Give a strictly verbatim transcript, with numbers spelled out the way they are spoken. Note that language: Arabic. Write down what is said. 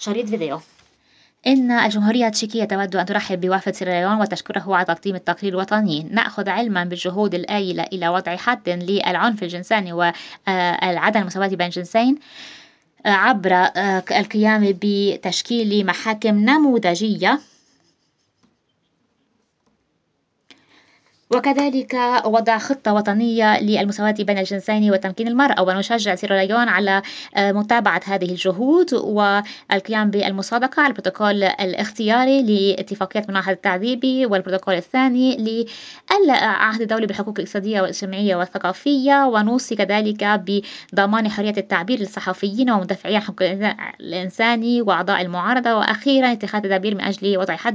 شريط فيديو. إن الجمهورية التشيكية تود أن ترحب بوفد سيراليون وتشكره على تقديم التقرير الوطني. نأخذ علما بالجهود الآيلة إلى وضع حد للعنف الجنساني وعدم المساواة بين الجنسين عبر القيام بتشكيل محاكم نموذجية، وكذلك وضع خطة وطنية للمساواة بين الجنسين وتمكين المرأة. ونشجع سيراليون على متابعة هذه الجهود والقيام بالمصادقة على البروتوكول الاختياري لاتفاقية مناهضة التعذيب، والبروتوكول الثاني للعهد الدولي بالحقوق الاقتصادية والاجتماعية والثقافية، ونوصي كذلك بضمان حرية التعبير للصحفيين ومدافعي حقوق الإنسان وأعضاء المعارضة، وأخيرا اتخاذ تدابير من أجل وضع حد